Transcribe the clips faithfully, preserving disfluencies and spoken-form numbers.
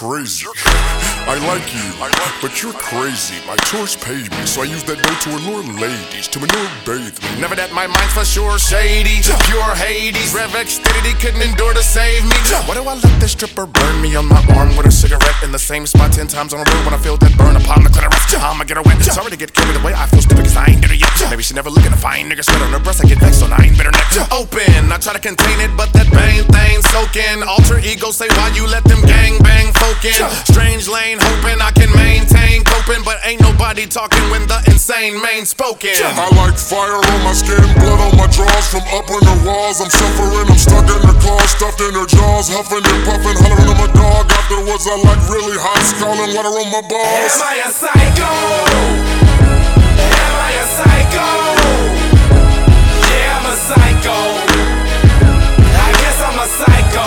crazy. I like you, but you're crazy. My chores paid me, so I use that dough to allure ladies, to manure bathe me. Never that my mind's for sure shady, pure Hades. Rev Xfinity couldn't endure to save me. Why do I let this stripper burn me on my arm with a cigarette in the same spot ten times on a road when I feel that burn upon the clitoris? I'ma get her wet. Sorry to get carried away, I feel stupid cause I ain't get her yet. Maybe she never looking to find niggas sweat on her breast. I get vexed, so I ain't better neck open. I try to contain it, but that bang thing soaking. Alter ego say why you let them gang bang folk in. Strange lane hoping I can maintain coping, but ain't nobody talking when the insane main spoken. I like fire on my skin, blood on my drawers from up on the walls. I'm suffering, I'm stuck in her claws, stuffed in her jaws, huffing and puffing, hollering at my dog. Afterwards I like really hot, scalding water on my balls. Am I a psycho? Am I a psycho? Yeah, I'm a psycho. I guess I'm a psycho.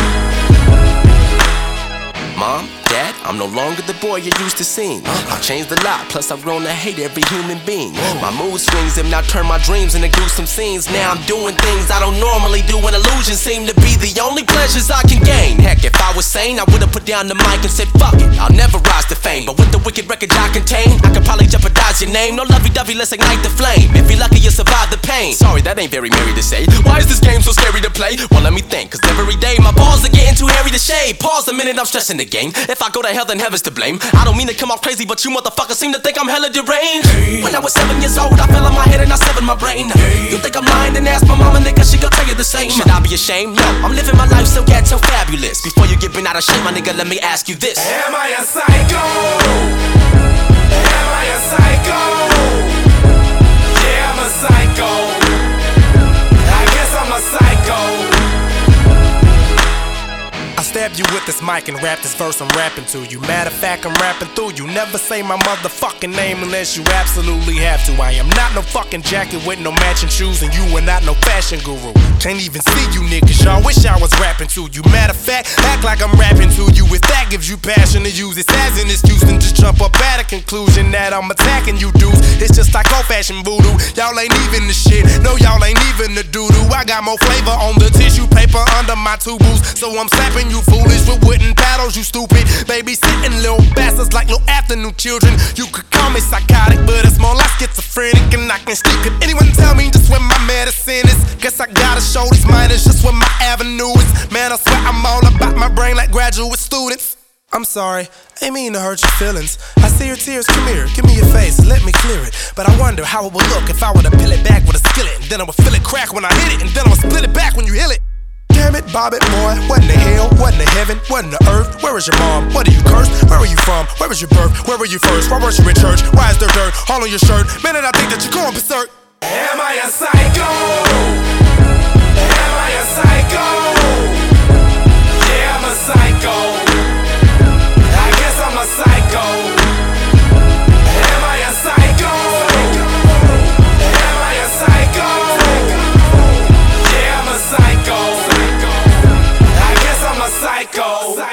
Mom, Dad, I'm no longer the boy you used to see. I've changed a lot, plus I've grown to hate every human being. My mood swings have now turned my dreams into gruesome scenes. Now I'm doing things I don't normally do, and illusions seem to be the only pleasures I can gain. Heck, if I was sane, I would've put down the mic and said, fuck it, I'll never rise to fame. But with the wicked record I contain, I could probably jeopardize your name. No lovey-dovey, let's ignite the flame. If you're lucky, you survive the pain. Sorry, that ain't very merry to say. Why is this game so scary to play? Well, let me think, cause every day my balls are getting too hairy to shave. Pause a minute, I'm stressing the game. If I go to hell, then heaven's to blame. I don't mean to come off crazy, but you motherfuckers seem to think I'm hella deranged. Hey. When I was seven years old, I fell on my head and I severed my brain. Hey. You think I'm lying? Then ask my mama, nigga, she gon' tell you the same. Should I be ashamed? No, I'm living my life so ghetto fabulous. Before you get bent out of shape, my nigga, let me ask you this: am I a psycho? Am I a psycho? Yeah, I'm a psycho. I guess I'm a psycho. I stab you with this mic and rap this verse I'm rapping to you. Matter of fact, I'm rapping through you. Never say my motherfucking name unless you absolutely have to. I am not no fucking jacket with no matching shoes, and you are not no fashion guru. Can't even see you niggas, y'all wish I was rapping to you. Matter of fact, act like I'm rapping to you. If that gives you passion to use it as an excuse, then just jump up at a conclusion that I'm attacking you dudes. It's just like old-fashioned voodoo. Y'all ain't even the shit, no y'all ain't even the doo-doo. I got more flavor on the tissue paper under my tubules, so I'm slapping you foolish with wooden paddles, you stupid. Babysitting little bastards like no afternoon children. You could call me psychotic, but it's more like schizophrenic, and I can sleep. Could anyone tell me just where my medicine is? Guess I gotta show these minors just where my avenue is. Man, I swear I'm all about my brain like graduate students. I'm sorry, I ain't mean to hurt your feelings. I see your tears, come here, give me your face, let me clear it. But I wonder how it would look if I were to peel it back with a skillet, and then I would feel it crack when I hit it, and then I would split it back when you heal it. Damn it, bob it, boy. What in the hell? What in the heaven? What in the earth? Where is your mom? What are you cursed? Where are you from? Where was your birth? Where were you first? Why weren't you in church? Why is there dirt all on your shirt? Man, and I think that you're going berserk. Am I a psycho? Am I a psycho? Yeah, I'm a psycho. I guess I'm a psycho. Am I a psycho? Am I a psycho? Yeah, I'm a psycho. I guess I'm a psycho.